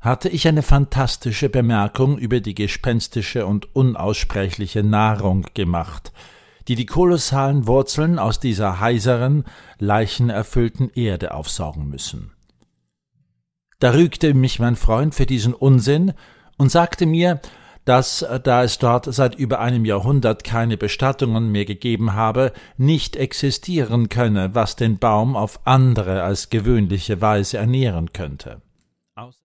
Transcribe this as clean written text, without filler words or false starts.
hatte ich eine fantastische Bemerkung über die gespenstische und unaussprechliche Nahrung gemacht, die die kolossalen Wurzeln aus dieser heiseren, leichenerfüllten Erde aufsaugen müssen. Da rügte mich mein Freund für diesen Unsinn und sagte mir, dass, da es dort seit über einem Jahrhundert keine Bestattungen mehr gegeben habe, nicht existieren könne, was den Baum auf andere als gewöhnliche Weise ernähren könnte.